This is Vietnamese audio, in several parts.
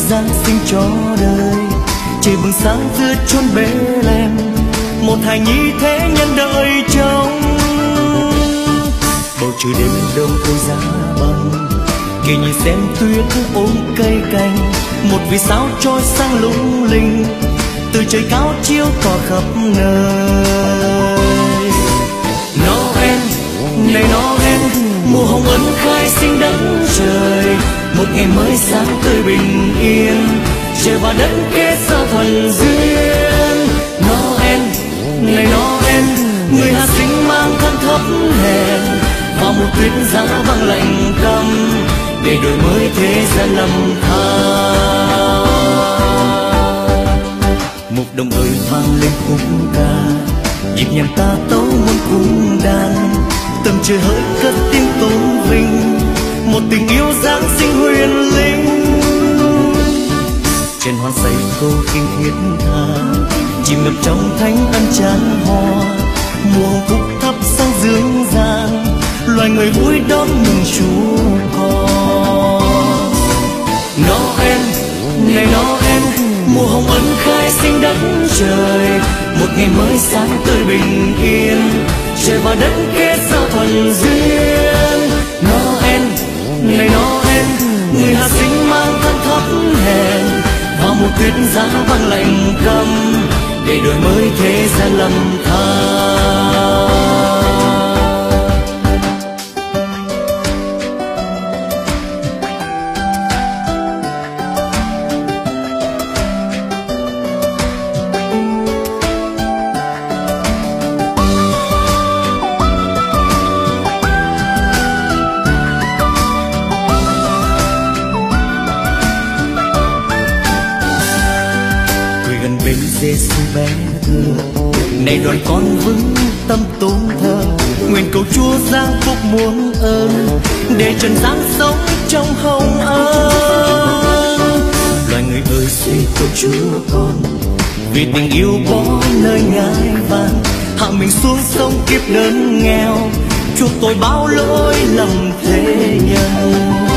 Giáng sinh cho đời. Trời bừng sáng giữa chốn Bethlehem, một hài nhi thế nhân đợi trông. Bầu trời đêm đông ôi giá băng, kể nhìn xem tuyết ôm cây cành. Một vì sao trôi sang lung linh, từ trời cao chiếu tỏa khắp nơi. Noel, này Noel, mùa hồng ân khai sinh đấng trời. Một ngày mới sáng tươi bình yên, trời và đất kết giao thuần duyên. Noel, này Noel, người hạ sinh mang thân thấp hèn, vào một tuyết giá vang lạnh căm, để đổi mới thế gian lầm than. Mục đồng ơi vang lên khúc ca, nhịp nhàng ta tấu muôn cung đàn. Tầm trời hỡi cất tiếng tôn vinh, một tình yêu Giáng sinh huyền linh. Trên hoa xây câu kinh thiết tha, chìm ngập trong thánh ân tràn hoa. Mùa phúc thắp sáng dương gian, loài người vui đón mừng Chúa con. Noel, này Noel, mùa hồng ân khai sinh đấng trời. Một ngày mới sáng tươi bình yên, trời và đất kết giao thuần duyên. Noel, này Noel, người hạ sinh mang thân thấp hèn, vào một tuyết giá vang lạnh căm, để đổi mới thế gian lầm than. Giêsu bé thơ, này đoàn con vững tâm tôn thờ, nguyện cầu Chúa giáng phúc muôn ơn, để trần gian sống trong hồng ân. Loài người ơi suy cầu Chúa con, vì tình yêu bỏ nơi ngai vàng, hạ mình xuống sông kiếp đơn nghèo, chuộc tội bao lỗi lầm thế nhân.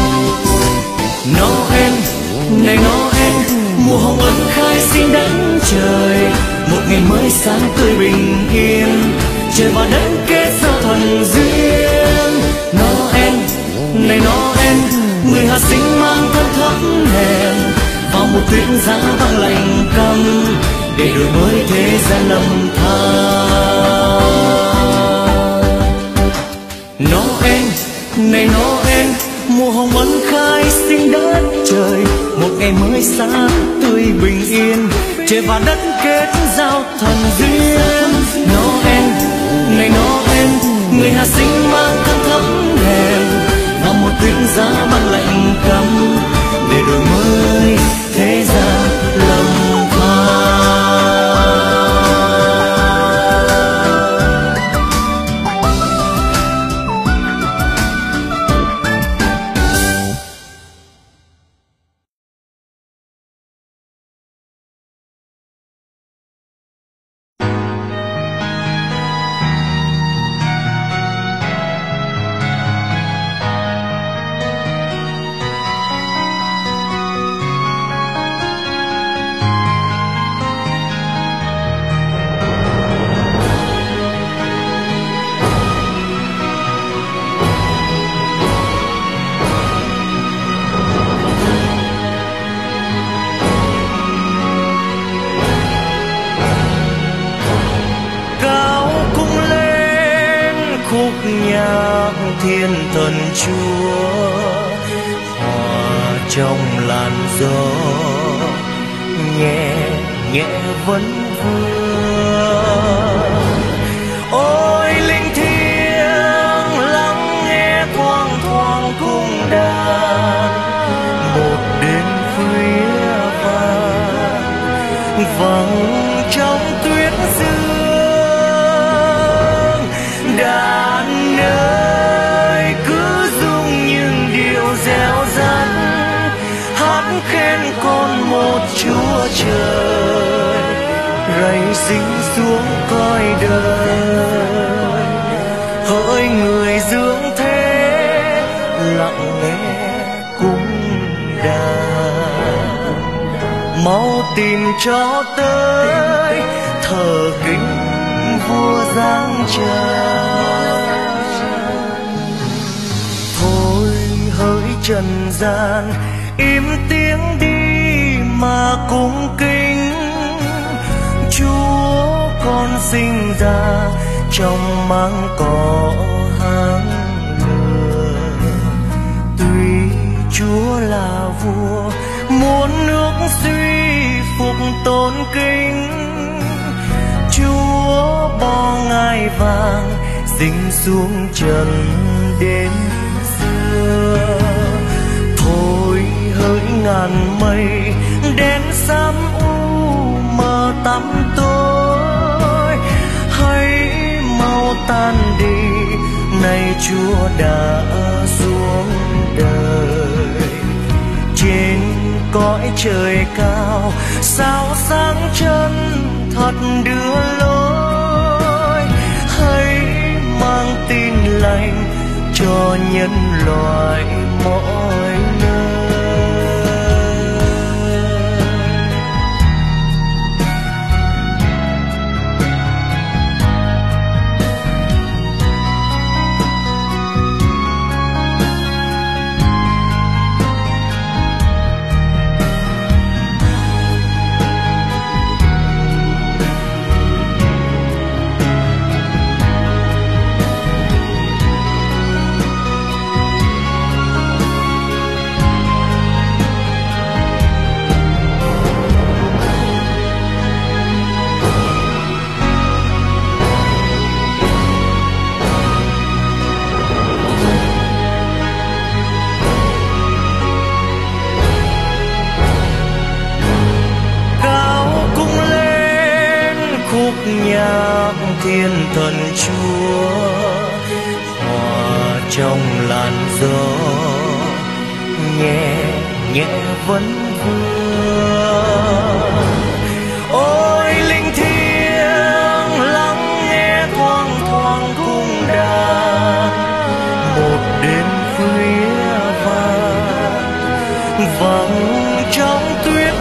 Noel, này Noel, mùa hồng ân khai sinh đấng trời. Một ngày mới sáng tươi bình yên, trời và đất kết giao thuần duyên. Noel, này Noel, người hạ sinh mang thân thấp hèn, vào một tuyết giá vang lạnh căm, để đổi mới thế gian lầm than. Noel, này Noel, mùa hồng ân khai sinh đất trời. Một ngày mới sáng tươi bình yên, trời và đất kết giao thuần duyên. Noel, này Noel, người hạ sinh mang thân thấp hèn, vào một tuyết giá vang lạnh căm, để đổi mới thế gian lầm than. Thiên thần Chúa hòa trong làn gió nhẹ nhẹ vẫn vương. Ôi linh thiêng lắng nghe thoang thoảng cung đàn, một đêm khuya vàng trong tuyết dương. Đàn ơi cứ rung những điều reo rắt, hát khen con một Chúa trời rày sinh xuống cõi đời. Hỡi người dưỡng thế lặng nghe cung đàn, cho tới thờ kính vua giáng trần. Thôi hỡi trần gian im tiếng đi mà cung kính Chúa con sinh ra trong máng cỏ hang lừa. Tuy Chúa là vua muốn nước suy phục tôn kính, Chúa bo ngai vàng dinh xuống trần đêm xưa. Thôi hỡi ngàn mây đen xám u mờ tăm tối, hãy mau tan đi nay Chúa đã xuống đời. Trên cõi trời cao sao sáng chân thật đưa lối, hãy mang tin lành cho nhân loại mọi nơi. Nhạc thiên thần Chúa hòa trong làn gió nhẹ nhẹ vẫn vương. Ôi linh thiêng lắng nghe thoang thoảng cung đàn, một đêm khuya vàng trong tuyết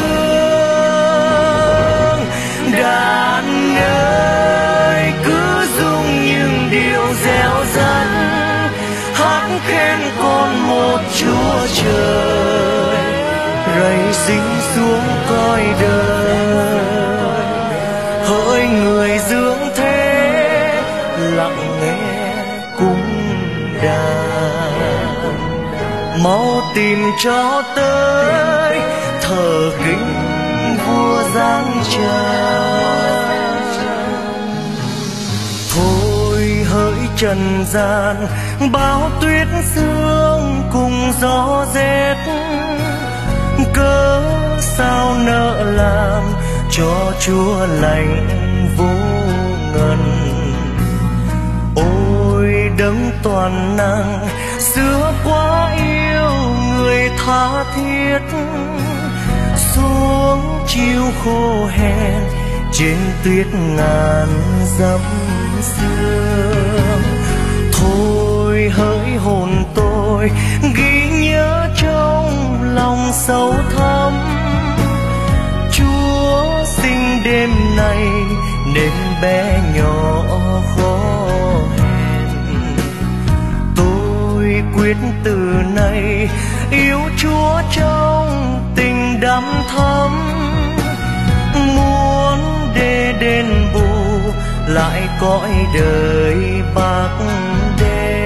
sương. Đàn ơi cứ rung những điều reo rắt, hát khen con một Chúa trời rầy sinh xuống cõi đời. Hỡi người dưỡng thế lặng nghe cung đàn, mau tìm cho tới thờ kính vua giáng trần. Thôi hỡi trần gian bao tuyết sương cùng gió rét, cớ sao nỡ làm cho Chúa lành vô ngần. Ôi đấng toàn năng xưa quá yêu người tha thiết, xuống chiều khô hèn trên tuyết ngàn dặm sương. Thôi hỡi hồn tôi ghi nhớ trong lòng sâu thẳm, Chúa sinh đêm nay nên bé nhỏ khó hẹn. Tôi quyết từ nay yêu Chúa trong tình đắm thắm, muốn để đền bù lại cõi đời bạc đen.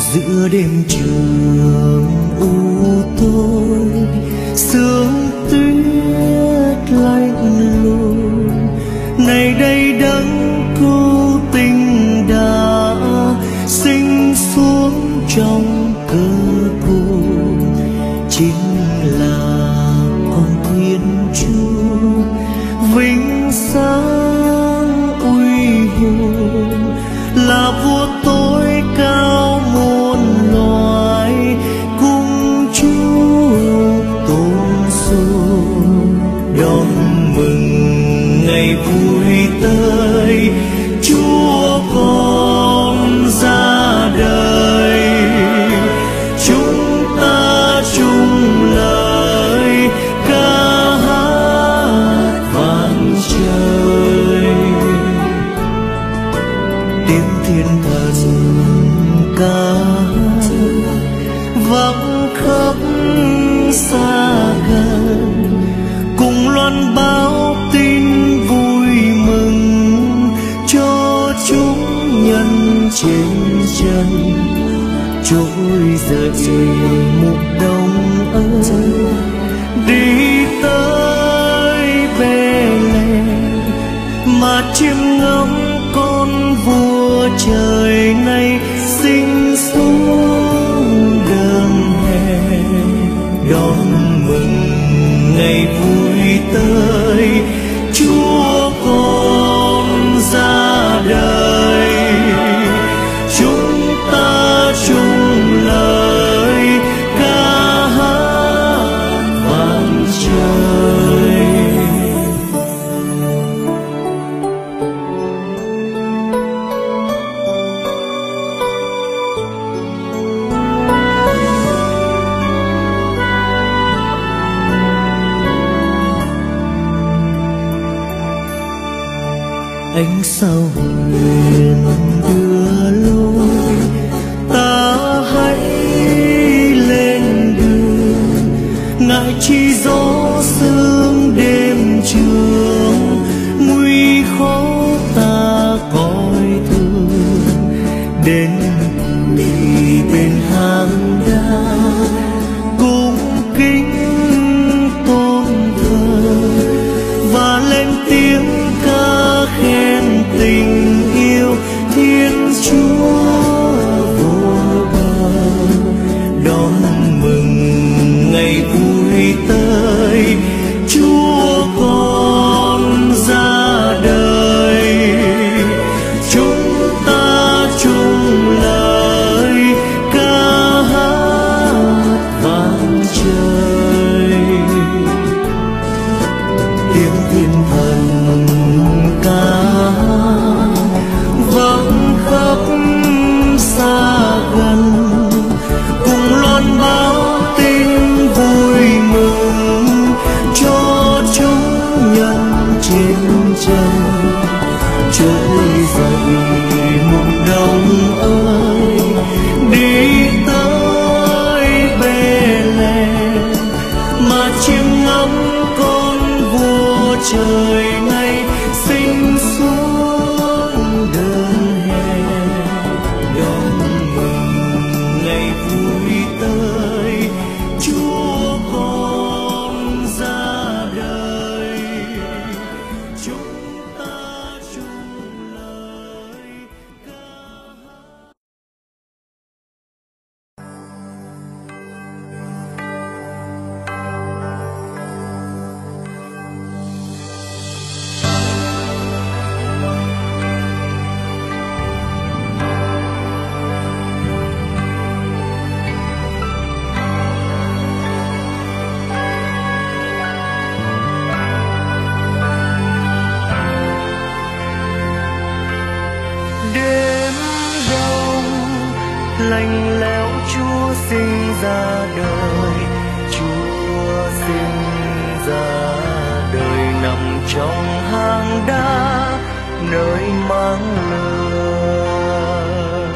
giữa đêm trường u tối, sương tuyết lạnh lùng. Này đây đấng cứu tình đã sinh xuống trong cơ cùng, chính là con Thiên Chúa vinh sáng uy hùng, là vua tối cao muôn loài cùng Chúa tôn sùng. Đón mừng ngày vui tới, Chúa con ra đời. Chúng ta chung lời ca hát vang trời, tiếng thiên thần ca vang khắp xa gần, cùng loan báo tin vui mừng cho chúng nhân trên chân. Trỗi dậy mùa đông ơi, đi tới Bethlehem mà chiêm ngắm con vua trời này sinh xuống đường hè. Đón mừng ngày vui tới, Chúa con ra đời. Chúng ta chung lời ca hát vang trời. Ánh sao huyền đưa lối, ta hãy lên đường. Ngại chi gió sương đêm trường, nguy khó ta coi thường. Đến đi bên hang đá cung kính tôn thờ, và lên tiếng ca khen tình yêu Thiên Chúa vô bờ. Đón mừng ngày vui tới, Chúa con ra đời. Chúng ta chung lời ca hát vang trời, tiếng thiên thần ca vang khắp xa gần, cùng loan báo tin vui mừng cho chúng nhân trên chân. Trỗi dậy mùa đông ơi, đi tới Bethlehem mà chiêm ngắm con vua trời này sinh xuống đường hè. Đón mừng ngày vui tới, Chúa con ra đời. Chúng ta chung lời ca hát. Đêm đông lạnh lẽo, Chúa sinh ra đời. Chúa sinh ra đời nằm trong hang đá nơi mang lửa.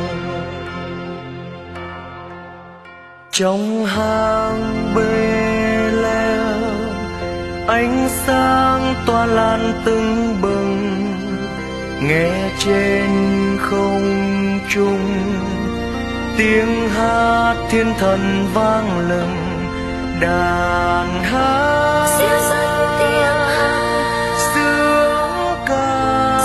Trong hang Bethlehem ánh sáng tỏa lan tưng bừng, nghe trên không trung tiếng hát thiên thần vang lừng, đàn hát siêu dần tiếng hát sướng ca,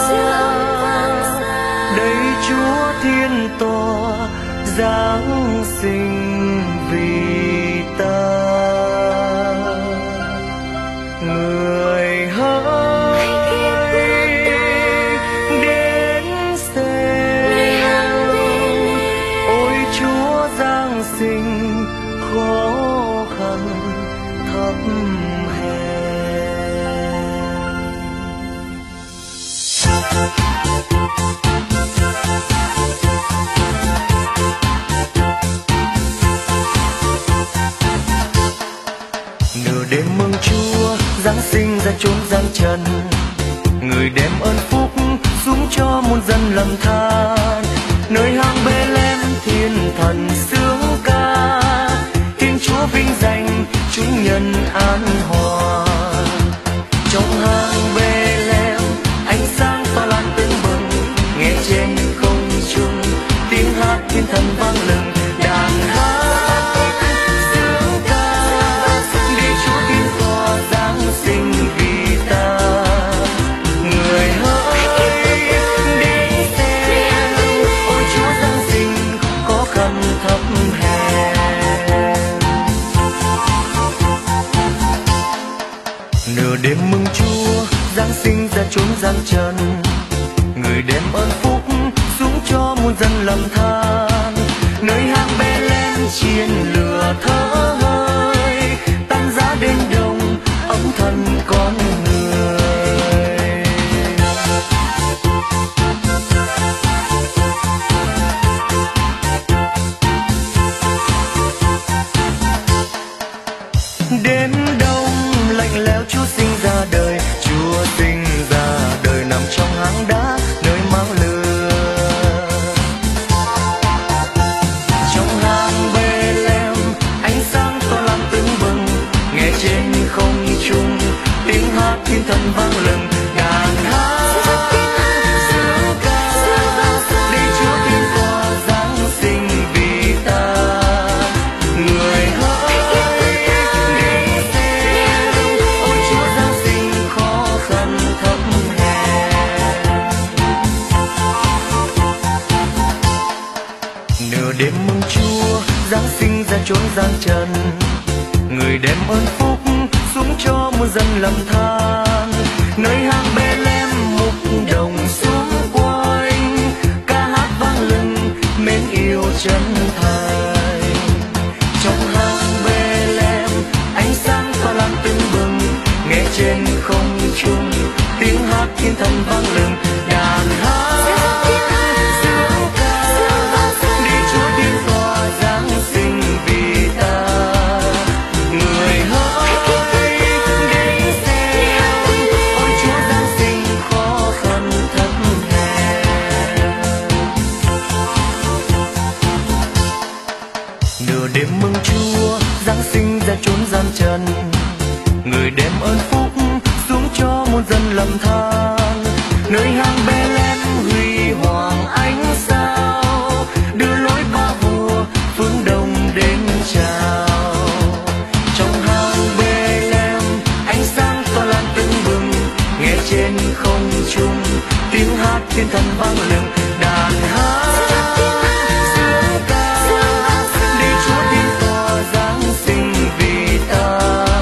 đây Chúa thiên tòa giáng sinh vì ta. Người hỡi đến xem, ôi Chúa giáng sinh khó khăn thấp hèn. Nửa đêm mừng Chúa giáng sinh ra chốn gian trần, người đem ơn phúc xuống cho muôn dân lầm than. Nơi hang Bê-lem thiên thần sướng ca, Thiên Chúa vinh danh chúng nhân an hòa. Trong hang Bê-lem ánh sáng tỏa lan tưng bừng, nghe trên không trung tiếng hát thiên thần vang lừng, đàn hát sướng ca để Chúa thiên tòa giáng sinh vì ta. Người hỡi đến xem, ôi Chúa giáng sinh khó khăn thấp hèn. Nửa đêm mừng Chúa giáng sinh ra chốn gian trần, người đem ơn phúc xuống cho muôn dân lầm than. Nơi hang Bê-lem chiên lửa thở hơi, tan giá đến đông ấm thân con người. Đến đông lạnh lẽo Chúa sinh ra đời, Chúa sinh ra đời nằm trong hang đá nơi mang lửa. Trong hang Bê-lem ánh sáng tỏa lan tưng bừng, nghe trên không trung tiếng hát thiên thần vang lừng, đàn hát sướng ca để Chúa thiên tòa giáng sinh vì ta. Người hỡi đến xem, ôi Chúa giáng sinh khó khăn thấp hèn. Nửa đêm mừng Chúa giáng sinh ra chốn gian trần, người đem ơn phúc xuống cho muôn dân lầm than. Nơi hang Bê-lem mục đồng xuống quanh, ca hát vang lừng mến yêu chân thành. Trong hang Bê-lem ánh sáng tỏa lan tưng bừng, nghe trên không trung tiếng hát thiên thần vang lừng, đàn hát sướng ca để Chúa thiên tòa giáng sinh vì ta. Người hỡi đến xem, ôi Chúa giáng sinh khó khăn thấp hèn. Nửa đêm mừng Chúa giáng sinh ra chốn gian trần, người đem ơn phúc xuống cho muôn dân lầm than. Nơi hang Bê-lem huy hoàng ánh sao, đưa lối ba vua phương đông đến chào. Trong hang Bê-lem ánh sáng tỏa lan tưng bừng, nghe trên không trung tiếng hát thiên thần vang lừng, đàn hát sướng ca để Chúa thiên tòa giáng sinh vì ta.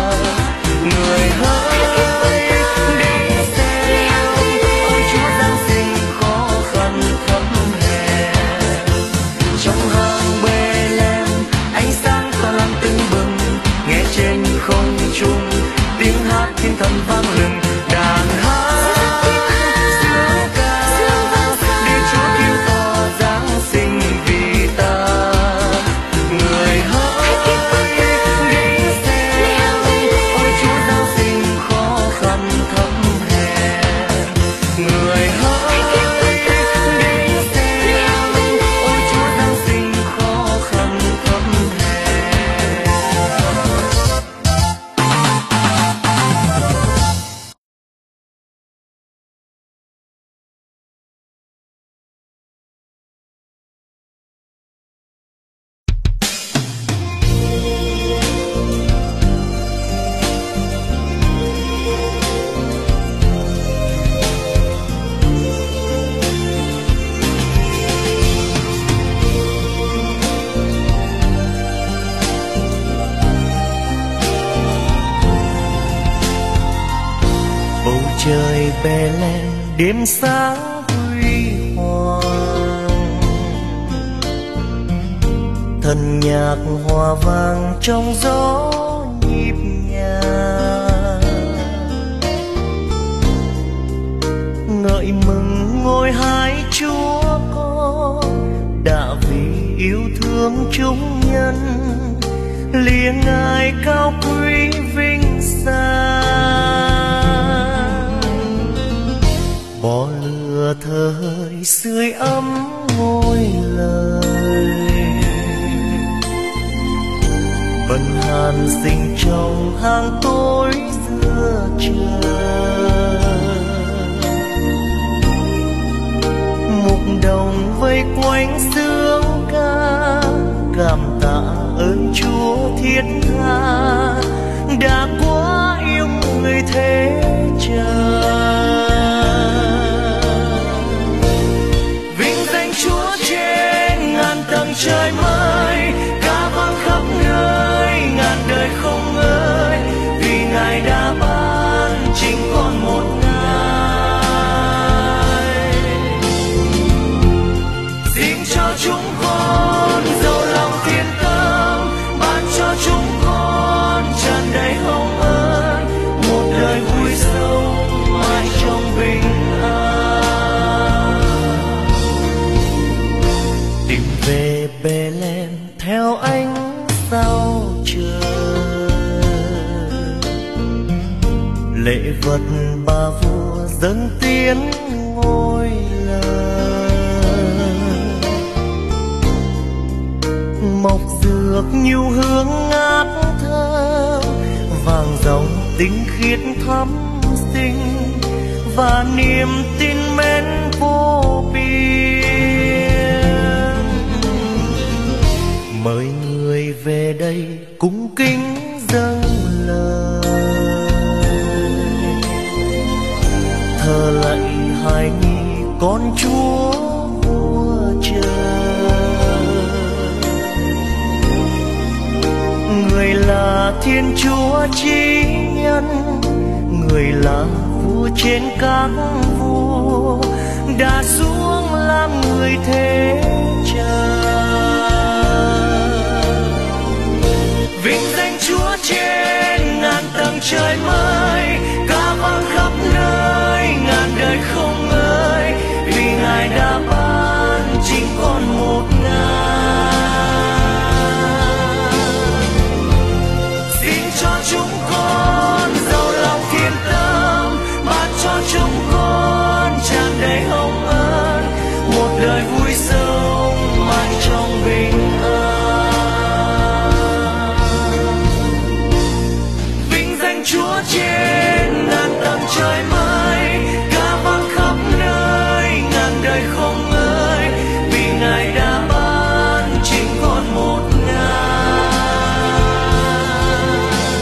Bethlehem đêm sáng huy hoàng, thần nhạc hòa vang trong gió nhịp nhàng, ngợi mừng ngôi hai Chúa con đã vì yêu thương chúng nhân, liêng ngài cao quý vinh sang, bỏ lửa thời sưởi ấm ngôi lời, bần hàn sinh trong hàng tối giữa trời, mục đồng vây quanh sướng ca cảm tạ ơn Chúa thiết tha đã quá yêu người thế trời. Vinh danh Chúa trên ngàn tầng trời mới, ca vang khắp nơi ngàn đời không ngơi, vì Ngài đã ban chính con một Ngài. Xin cho chúng con giàu lòng thiên tâm, ban cho chúng con tràn đầy hồng ân, một đời vui sống mãi trong bình an. Tìm về Bethlehem theo ánh sao trời, lễ vật ba vua dâng tiến ngôi lời, mộc dược nhu hương ngát thơm, vàng dòng tinh khiết thắm sinh và niềm tin mến vô biên. Mời người về đây cung kính dâng lời, thờ lạy hài nhi con Chúa vua trời. Người là Thiên Chúa chí nhân, người là vua trên các vua, đã xuống làm người thế trời. Vinh danh Chúa trên ngàn tầng trời mới, ca vang khắp nơi ngàn đời không ngơi, vì Ngài đã ban chính con một Ngài. Xin cho chúng con giàu lòng thiên tâm, ban cho chúng con tràn đầy hồng ân, một đời vui sống mãi trong bình an. Vinh danh Chúa trên ngàn tầng trời mới, ca vang khắp nơi ngàn đời không ngơi, vì Ngài đã ban chính con một Ngài.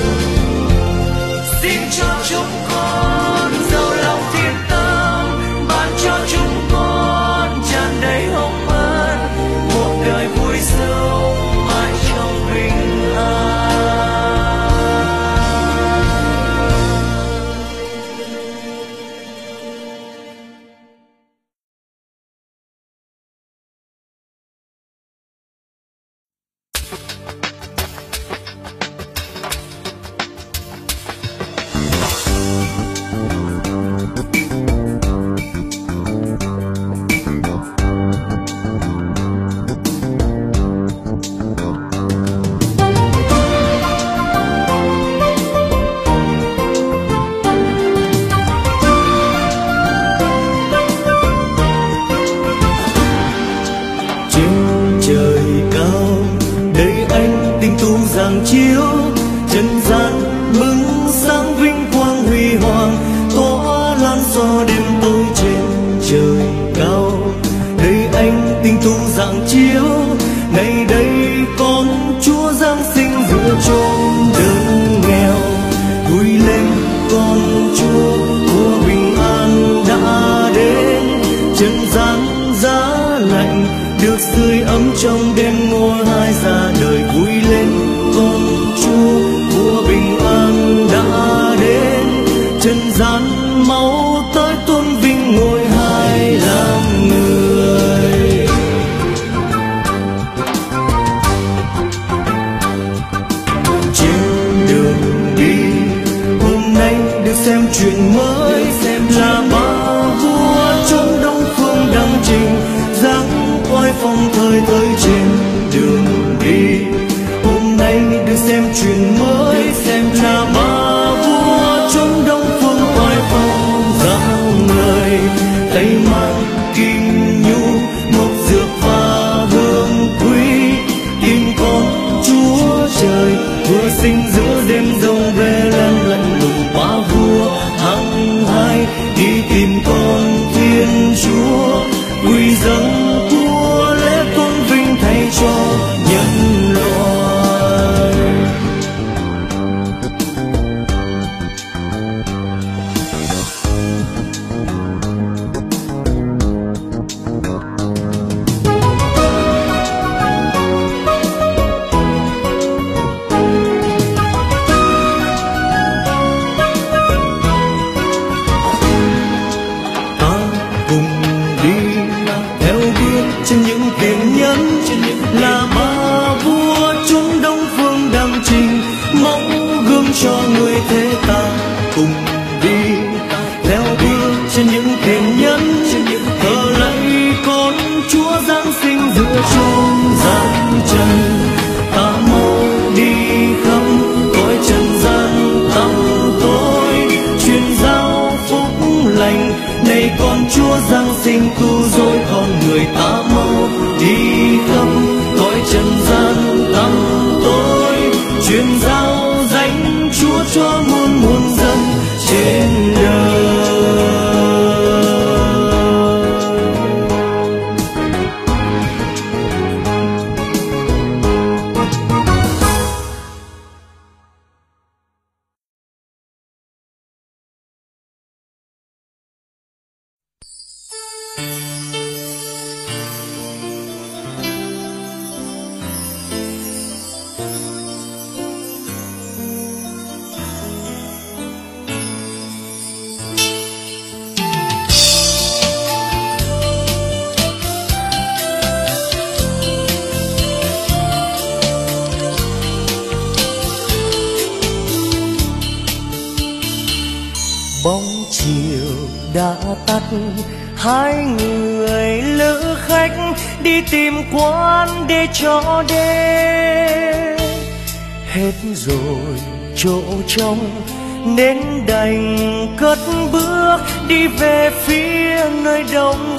Xin cho chúng con giàu lòng thiên tâm, ban cho chúng con tràn đầy hồng ân, một đời vui sống mãi trong bình an. Chiếu trần gian bừng sáng vinh quang huy hoàng, tỏa lan do đêm tối trên trời cao. Đây ánh tinh tú rạng chiếu, ngày đây con Chúa giáng sinh giữa chốn đơn nghèo. Vui lên con Chúa của bình an đã đến, trần gian giá lạnh được sưởi ấm trong đêm ngôi hai ra đời. Vui lên con Chúa vua bình an đã đến, trần gian máu tới trên những kiền nhân, là bà vua chúng đông phương đăng trình, mong gương cho người thế ta cùng đi theo bước trên những kiền nhân, thờ lạy con Chúa Giáng sinh giữa chốn gian trần. Ta mau đi khắp cõi trần gian tăm tối, truyền giao phúc lành này con Chúa Giáng sinh cứu rỗi con người. Ta mau đi khắp cõi trần gian tăm tối, truyền giao danh Chúa cho muôn muôn dân trên đời. Bóng chiều đã tắt, hai người lữ khách đi tìm quán để cho đêm. Hết rồi chỗ trống nên đành cất bước đi về phía nơi đông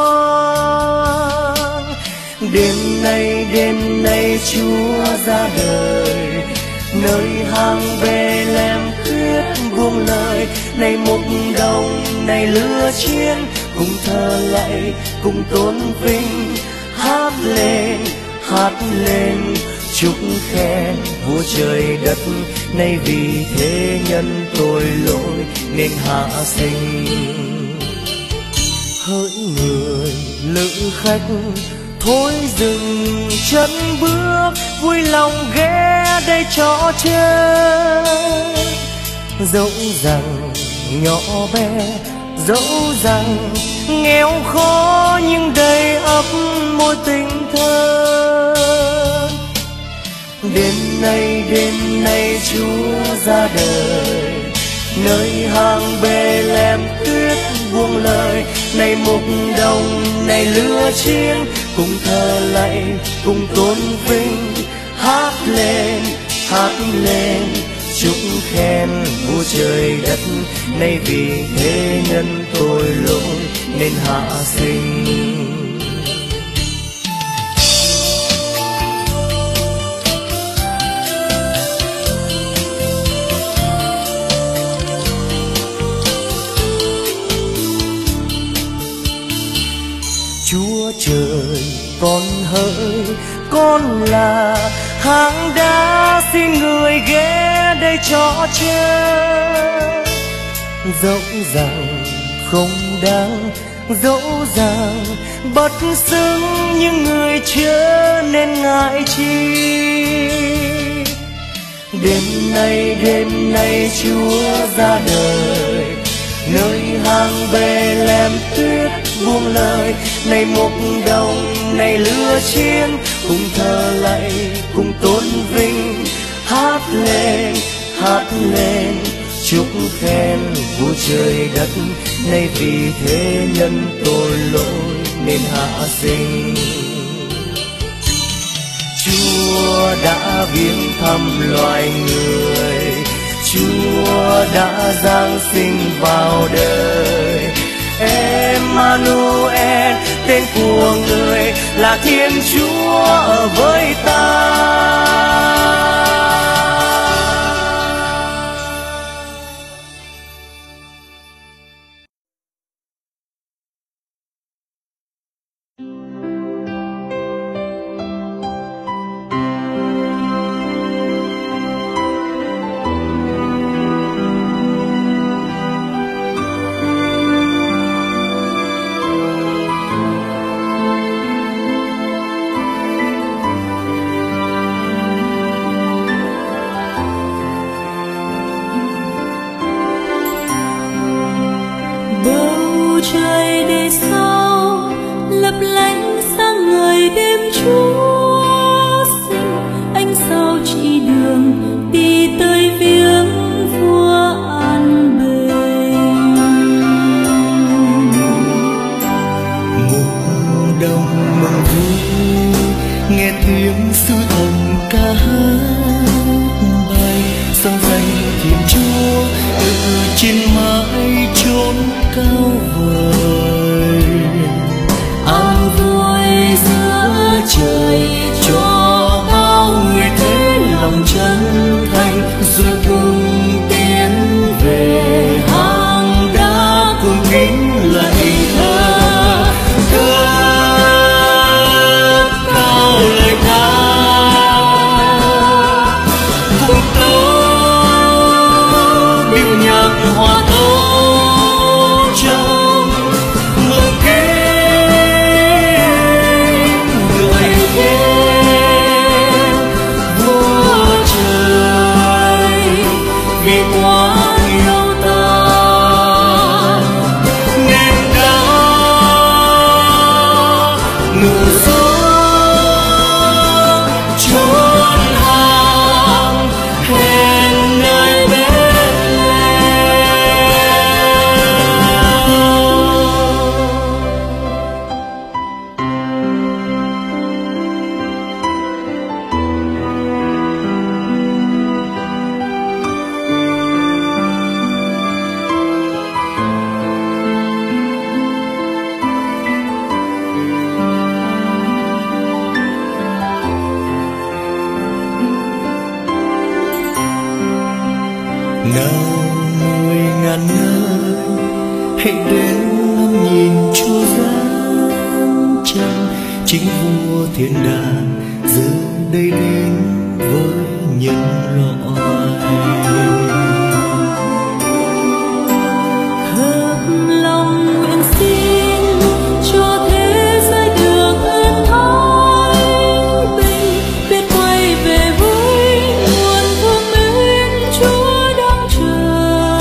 hoang. Đêm nay Chúa ra đời, nơi hang Bê-lem khuyết buông lời. Này mục đồng, này lửa chiến, cùng thờ lạy, cùng tôn vinh. Hát lên, chúc khen vua trời đất. Này vì thế nhân tội lỗi nên hạ sinh. Hỡi người lữ khách, thôi dừng chân bước, vui lòng ghé đây trò chơi. Dẫu rằng nhỏ bé, dẫu rằng nghèo khó, nhưng đầy ắp môi tình thơ. Đêm nay Chúa ra đời, nơi hang Bê-lem tuyết buông lời. Này mục đồng, này lửa chiến, cùng thờ lạy, cùng tôn vinh. Hát lên, chúc khen vua trời đất. Này vì thế nhân tội lỗi nên hạ sinh. Chúa trời con hỡi, con là hang đá, xin người ghé đây trò chơi. Dẫu rằng không đáng, dẫu rằng bất xứng, nhưng người chớ nên ngại chi. Đêm nay Chúa ra đời, nơi hang Bê-lem tuyết buông lời. Này mục đồng, này lửa chiến, cùng thờ lạy, cùng tôn vinh. Hát lên, chúc khen vua trời đất. Này vì thế nhân tội lỗi nên hạ sinh. Chúa đã viếng thăm loài người, Chúa đã giáng sinh vào đời. Emmanuel, tên của người là Thiên Chúa ở với ta. Chúa sinh, anh sao chỉ đường đi tới viếng vua an bình. Mùa đông mừng vui nghe tiếng sứ thần ca hát bay, sang danh Thiên Chúa từ trên mái chốn cao vời. An vui giữa trời cho bao người thấy lòng chân thành, rồi cùng tiến về hang đá cùng kính lạy thờ. Cất cao lời ca cùng tấu điệu nhạc hòa tấu trong mừng kính người khen vua trời vì quá yêu ta nên đã ngự xuống chốn hàng hẹn nơi Bethlehem. Nào 10.000 nơi hãy đến ngắm nhìn Chúa giáng trần, chính vua thiên đàng giờ đây đến với nhân loại. Hợp lòng nguyện xin cho thế giới được an thái bình, biết quay về với nguồn thương mến Chúa đang chờ.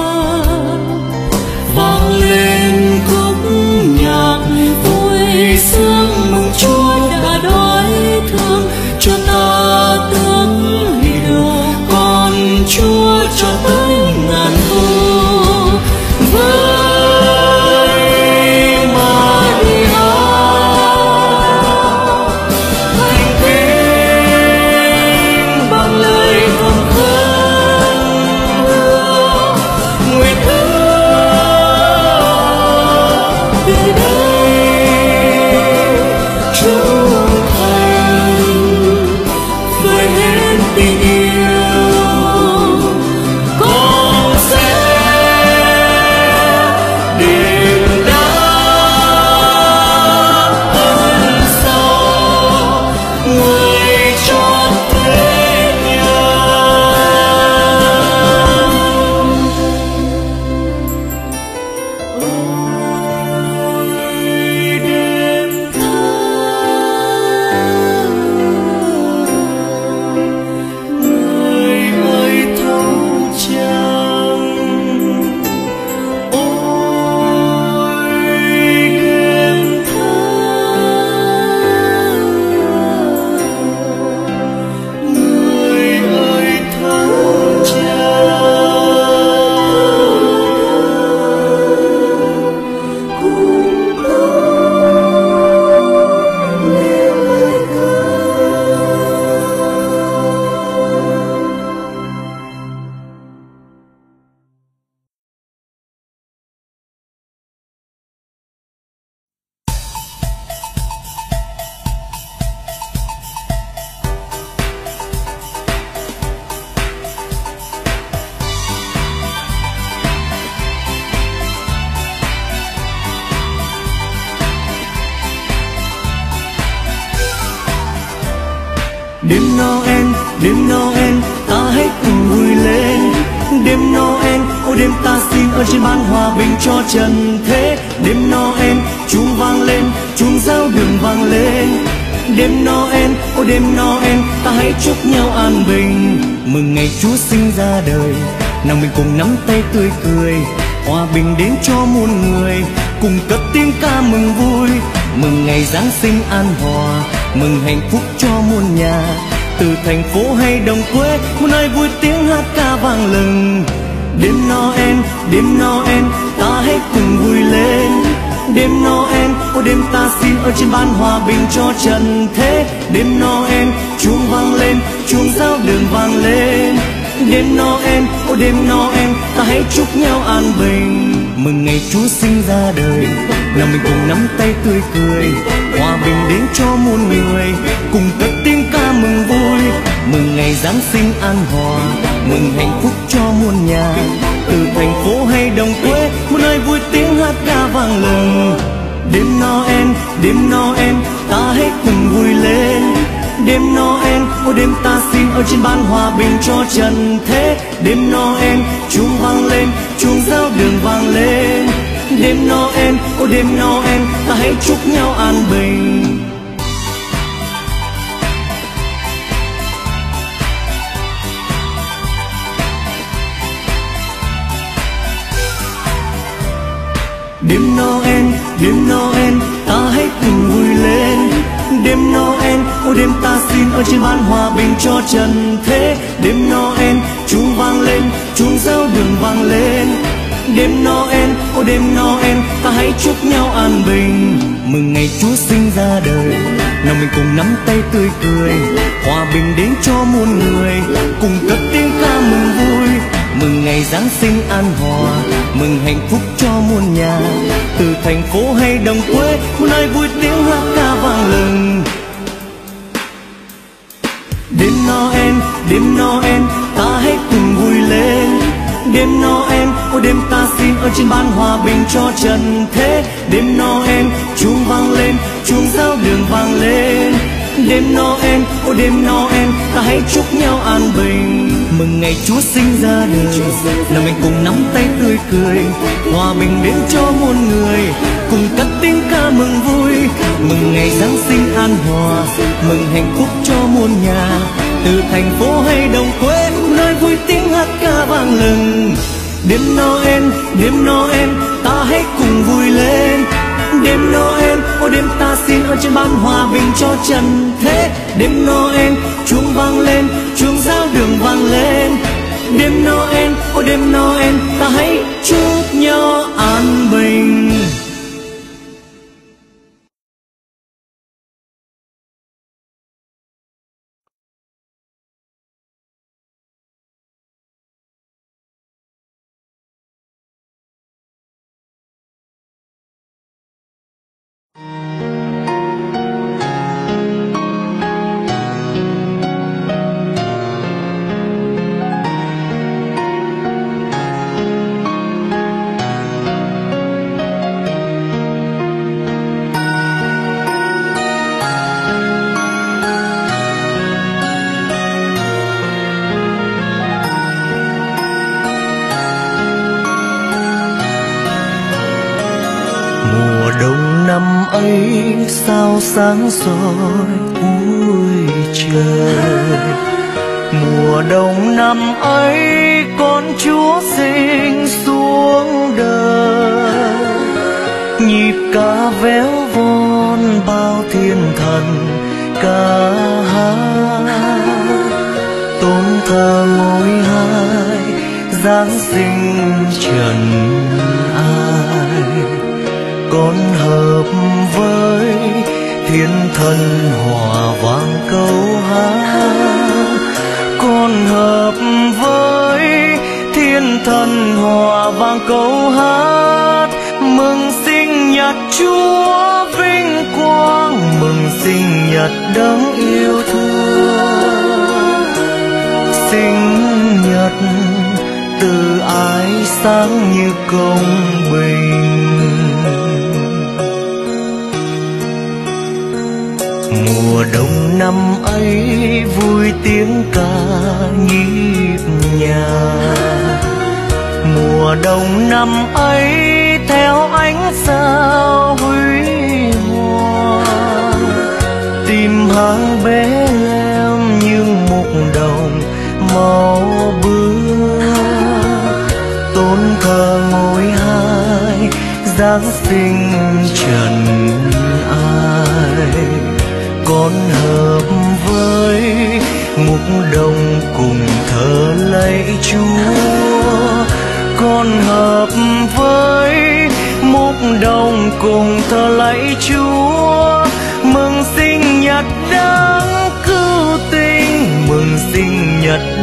Vang lên khúc nhạc vui sướng mừng Chúa đã đói thương cho ta tướng hiểu, con Chúa cho tới ngàn thu. Với Maria thành kính bằng lời thầm khấn nguyện ước từ đây trung thành với hết tình yêu, con sẽ đền đáp ơn sau người chót thế nhân. Ôi đêm thơ người ơi thấu trăng, ôi đêm thơ người ơi thấu trăng. Đêm Noel, ta hãy cùng vui lên. Đêm Noel, ôi đêm ta xin ơn trên ban hòa bình cho trần thế. Đêm Noel, chuông vang lên, chuông giao đường vang lên. Đêm Noel, ôi đêm Noel, ta hãy chúc nhau an bình. Mừng ngày Chúa sinh ra đời, nào mình cùng nắm tay tươi cười. Hòa bình đến cho muôn người, cùng cất tiếng ca mừng vui. Mừng ngày Giáng sinh an hòa, mừng hạnh phúc cho muôn nhà. Từ thành phố hay đồng quê, muôn nơi vui tiếng hát ca vang lừng. Đêm Noel, ta hãy cùng vui lên. Đêm Noel, ô đêm ta xin ở trên ban hòa bình cho trần thế. Đêm Noel, chuông vang lên, chuông giao đường vang lên. Đêm Noel, ô đêm Noel, ta hãy chúc nhau an bình. Mừng ngày Chúa sinh ra đời, nào mình cùng nắm tay tươi cười. Hòa bình đến cho muôn người, cùng cất tiếng ca mừng vui. Mừng ngày Giáng sinh an hòa, mừng hạnh phúc cho muôn nhà. Từ thành phố hay đồng quê, muôn nơi vui tiếng hát ca vang lừng. Đêm Noel, ta hãy cùng vui lên. Đêm Noel, ô đêm ta xin ở trên ban hòa bình cho trần thế. Đêm Noel, chuông vang lên, chuông giao đường vang lên. Đêm Noel, ô đêm Noel, ta hãy chúc nhau an bình. Đêm Noel, ta hãy cùng vui lên. Đêm Noel, ô đêm ta xin ở trên ban hòa bình cho trần thế. Đêm Noel, chuông vang lên, chuông giao đường vang lên. Đêm Noel, ô đêm Noel, ta hãy chúc nhau an bình. Mừng ngày Chúa sinh ra đời, nào mình cùng nắm tay tươi cười. Hòa bình đến cho muôn người, cùng cất tiếng ca mừng vui. Mừng ngày Giáng sinh an hòa, mừng hạnh phúc cho muôn nhà. Từ thành phố hay đồng quê, muôn nơi vui tiếng hát ca vang lừng. Đêm Noel, ta hãy cùng vui lên. Đêm Noel, ô đêm ta xin ở trên ban hòa bình cho trần thế. Đêm Noel, chuông vang lên, chuông giao đường vang lên. Đêm Noel, ô đêm Noel, ta hãy chúc nhau an bình. Mừng ngày Chúa sinh ra đời, nào mình cùng nắm tay tươi cười. Hòa bình đến cho muôn người, cùng cất tiếng ca mừng vui. Mừng ngày Giáng sinh an hòa, mừng hạnh phúc cho muôn nhà. Từ thành phố hay đồng quê, nơi vui tiếng hát ca vang lừng. Đêm Noel, ta hãy cùng vui lên. Đêm Noel, ô đêm ta xin ở trên ban hòa bình cho trần thế. Đêm Noel, chuông vang lên, chuông giao đường vang lên. Đêm Noel, ô đêm Noel, ta hãy chúc nhau an bình. Ấy sao sáng soi cuối trời. Mùa đông năm ấy con Chúa sinh xuống đời. Nhịp ca véo von bao thiên thần ca hát. Tôn thờ ngôi hai Giáng sinh trần ai. Con hợp với thiên thần hòa vang câu hát. Con hợp với thiên thần hòa vang câu hát. Mừng sinh nhật Chúa vinh quang, mừng sinh nhật đấng yêu thương. Sinh nhật từ ái sáng như công bình. Mùa đông năm ấy vui tiếng ca nhịp nhàng. Mùa đông năm ấy theo ánh sao huy hoàng. Tìm hàng Bethlehem như mục đồng màu bướm. Tôn thờ ngôi hai Giáng sinh trần ai. Con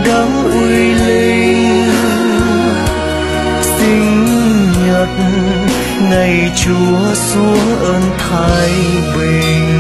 đấng uy linh. Sinh nhật ngày Chúa xuống ơn thái bình.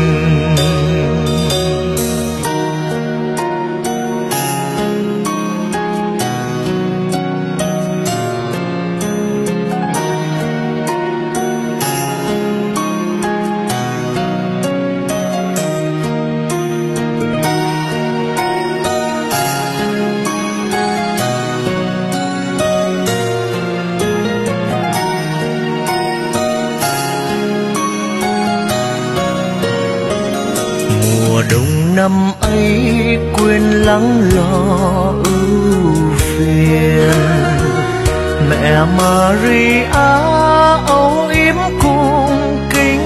Mùa đông năm ấy quên lắng lo ưu phiền, mẹ Maria âu yếm cung kính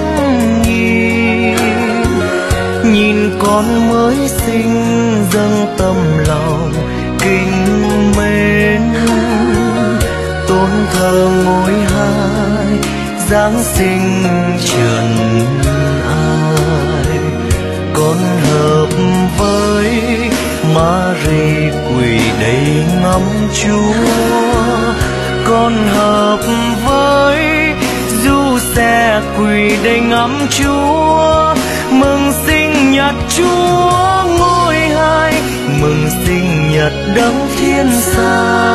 nhìn con mới sinh dâng tâm lòng kính mến. Tôn thờ ngôi hai giáng sinh trần ai, con hợp với Mary quỳ đầy ngắm Chúa, con hợp với Du-xe quỳ đầy ngắm Chúa. Mừng sinh nhật Chúa ngôi hai, mừng sinh nhật đấng thiên xa.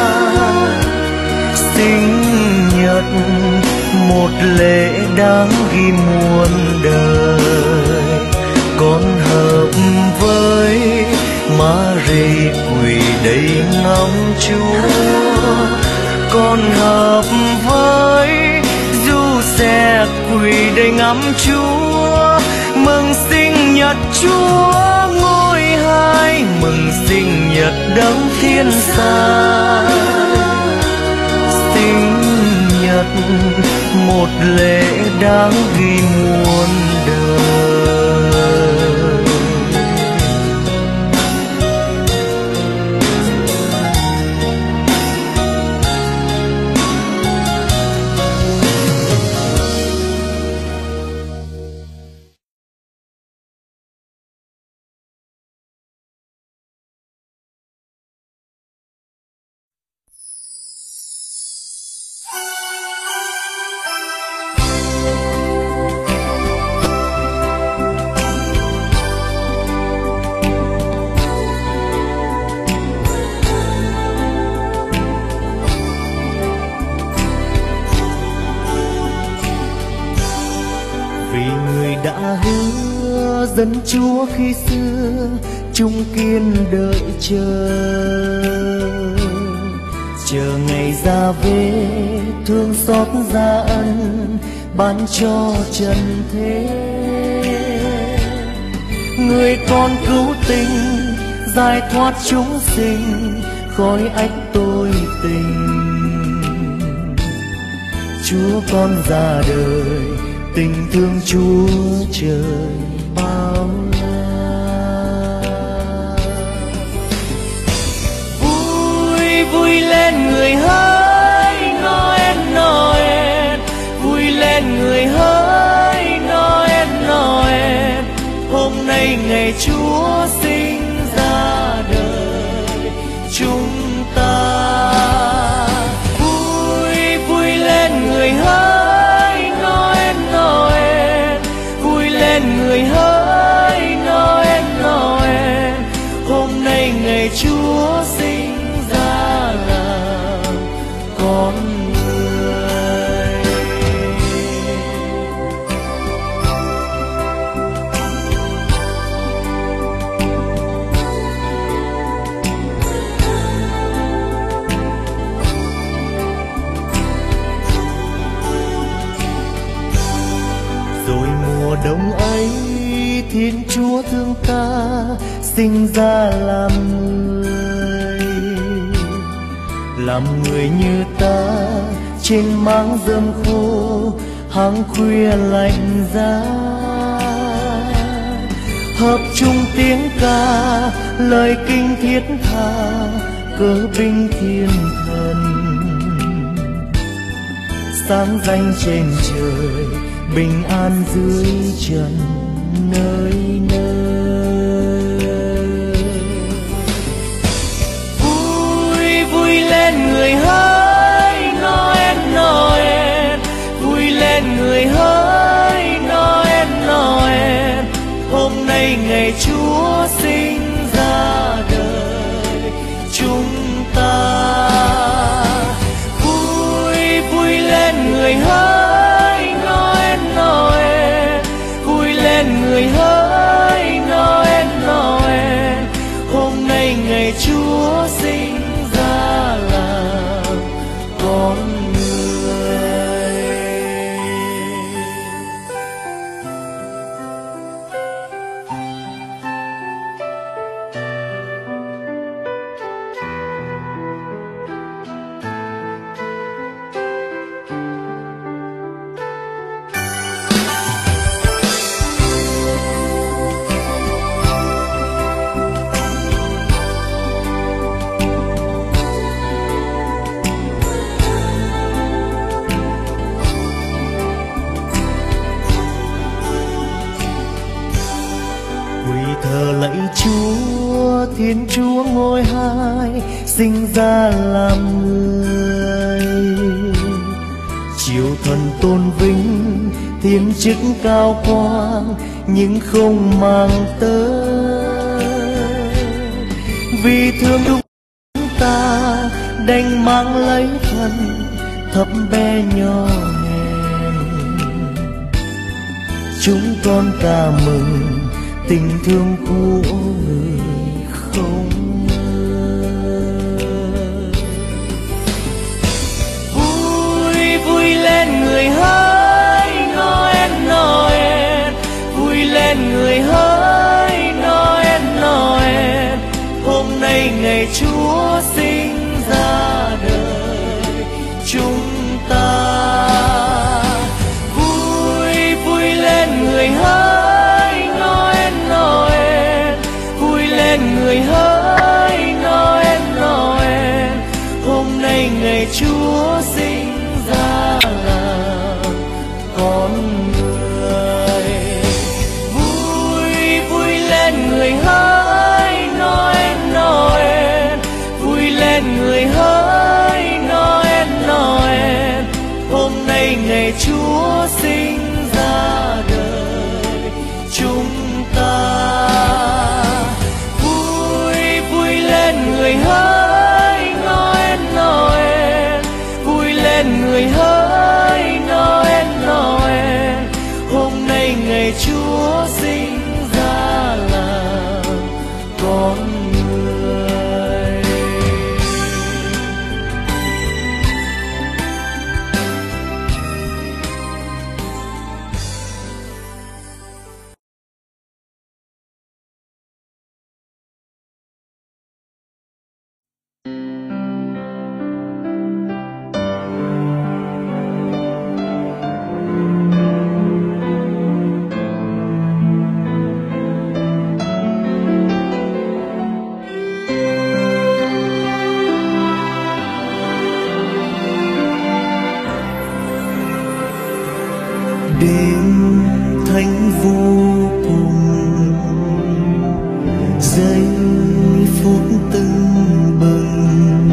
Sinh nhật một lễ đáng ghi muôn đời, con hợp với Mary quỳ đầy ngắm Chúa, con hợp với Du-xe quỳ đầy ngắm Chúa. Mừng sinh nhật Chúa ngôi hai, mừng sinh nhật đấng thiên xa. Sinh nhật một lễ đáng ghi muôn đời. Đã hứa dân Chúa khi xưa chung kiên đợi chờ ngày ra về thương xót gia ân ban cho trần thế. Người con cứu tình giải thoát chúng sinh khỏi ách tôi tình. Chúa con ra đời tình thương Chúa trời bao la. Vui vui lên người hỡi Noel Noel, vui lên người hỡi Noel Noel. Hôm nay ngày Chúa sinh ra đời chúng ta. Vui vui lên người hỡi người hỡi Noel Noel. Hôm nay ngày Chúa sinh ra làm con người. Rồi mùa đông ấy Thiên Chúa thương ta sinh ra làm người như ta trên máng rơm khô hàng khuya lạnh giá. Hợp chung tiếng ca lời kinh thiết tha cớ binh thiên thần. Sáng danh trên trời bình an dưới trần nơi nơi. nay ngày Chúa sinh ra đời chúng ta. Vui vui lên người hỡi Noel Noel, vui lên người hỡi Noel Noel. Hôm nay ngày Chúa sinh ra làm con người. Thờ lạy Chúa, Thiên Chúa ngôi hai, sinh ra làm người. Chiều thần tôn vinh, thiên chức cao quang, nhưng không mang tới. Vì thương chúng ta, đành mang lấy thân thấp bé nhỏ hèn. Chúng con ca mừng tình thương của người không ngờ. Vui vui lên người hỡi Noel Noel, vui lên người hỡi Noel Noel. Hôm nay ngày Chúa sinh ra đời chúng ta. Vui vui lên người hỡi người hỡi Noel Noel. Hôm nay ngày Chúa sinh ra làm con người. Vui vui lên người hỡi Noel Noel, vui lên người hỡi Noel Noel. Hôm nay ngày Chúa sinh ra đời chúng ta. Người hỡi Noel Noel, vui lên người hỡi Noel Noel. Hôm nay ngày Chúa sinh ra làm con người. Đêm thánh vô cùng, giây phút tưng bừng,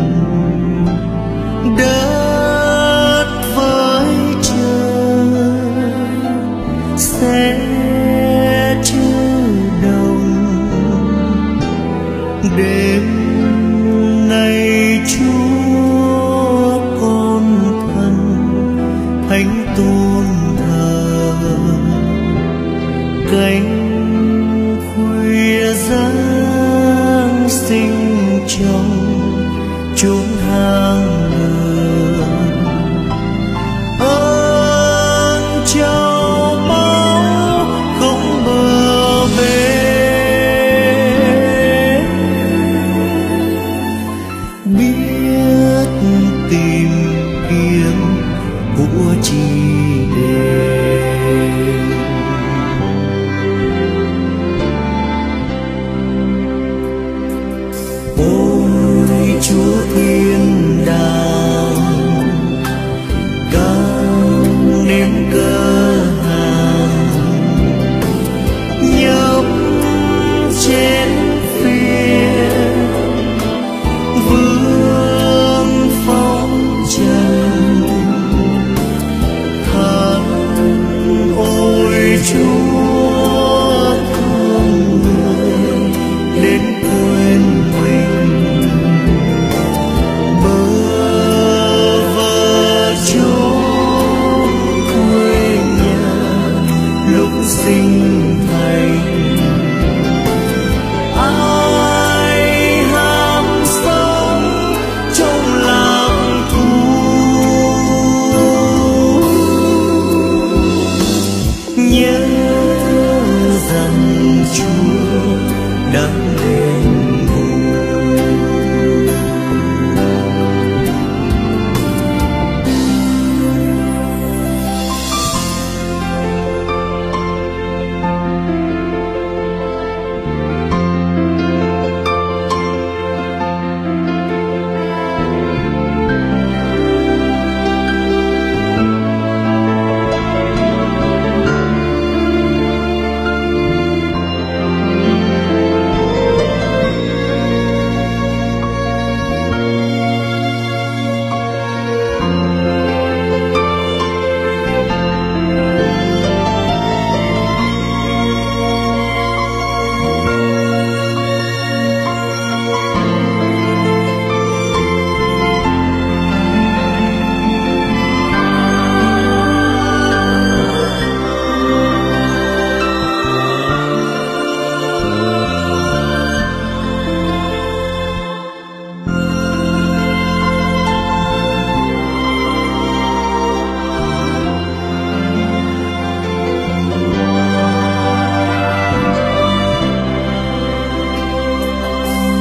đất với trời sẽ chưa đồng. Đêm nay Chúa con thân thánh tôn cánh khuya giáng sinh trong chốn hang lửa. Ơn châu báu không bờ bến, biết tìm kiếm của chi đêm. Chúa thiên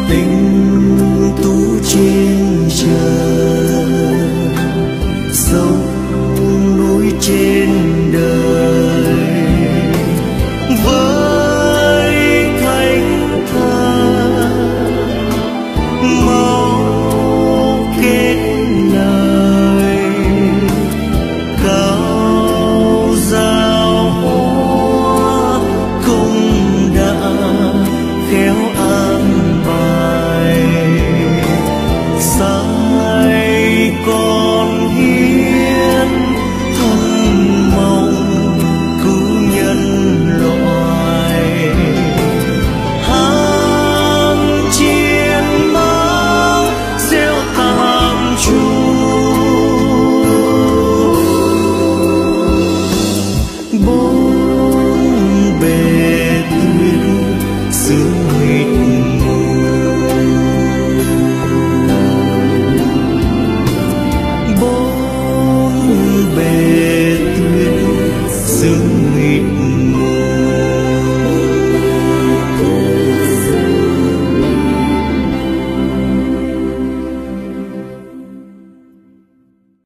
tình